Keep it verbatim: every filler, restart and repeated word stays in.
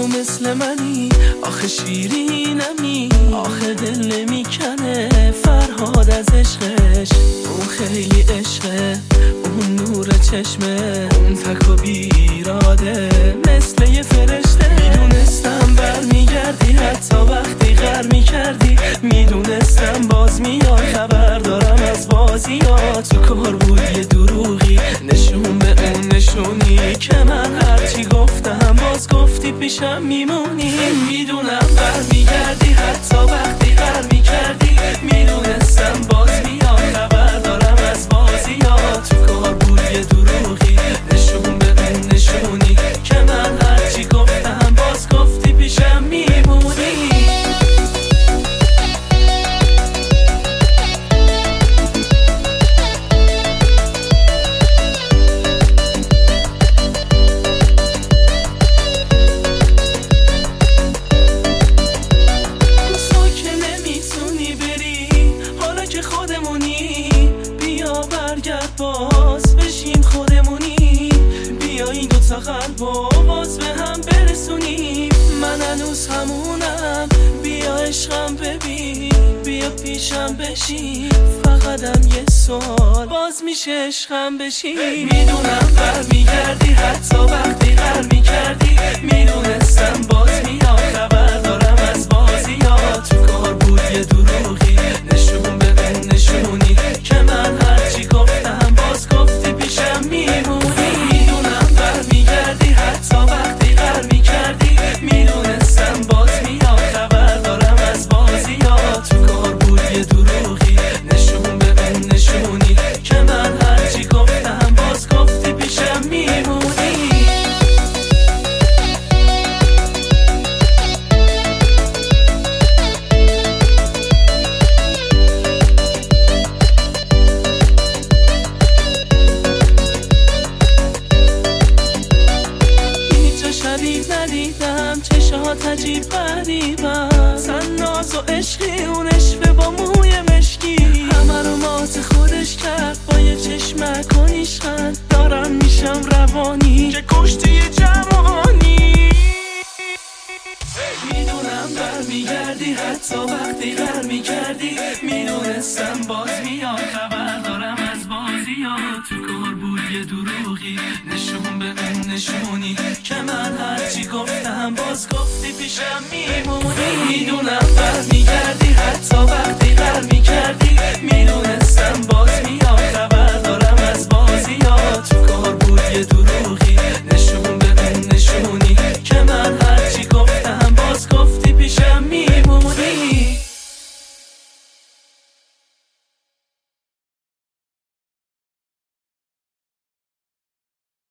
مثل منی، آخه شیرینمی، آخه دل نمیکنه فرهاد از عشقش. اون خیلی عشقه، اون نور چشمه، اون تک و بیراده مثل یه فرشته. میدونستم بر میگردی حتی وقتی غر میکردی، میدونستم باز میاد خبر دارم از بازیات. تو کار بود یه دروغی، نشون به اون نشونی که من هرچی گفتم باز گفتی پیشم میمونی. میدونم بر میگردی حتی وقتی غر میکردی، میدونستم باز میاد خبر دارم از بازیات. تو کار بود یه دروغی، نشون به اون نشونی که من هرچی گفتم باز گفتی پیشم میمونی. باز بشیم خودمونی، بیا این دوتا قلب و باز به هم برسونیم. من هنوز همونم، بیا عشقم ببین، بیا پیشم بشین. فقطم یه سوال، باز میشه عشقم بشین. میدونم بر میگردی حتی وقتی غر میکردی، میدونستم باز میاد خبر دارم از بازیات. تو کار بود یه دروغی، نشون به اون نشونی که من هرچی گفتم باز گفتی پیشم میمونی. میدونم بر میگردی حتی وقتی غر میکردی، میدونستم باز میاد خبر دارم از بازیات. تو کار بود یه دروغی، نشون به اون نشونی که من هرچی گفتم باز گفتی پیشم میمونی. ندیدم چشات عجیب غریبم، سن ناز و عشقی، اون عشق با موی مشکی، همه رو مات خودش کرد با یه چشمک و نیشخند. دارم میشم روانی که کشتی جوانی. میدونم بر میگردی حتی وقتی غر میکردی، میدونستم باز میاد خبر دارم از بازیات. تو کار بود یه دروغی، نشون به اون نشونی که من هرچی گفتم باز گفتی پیشم میمونی. میدونم بر میگردی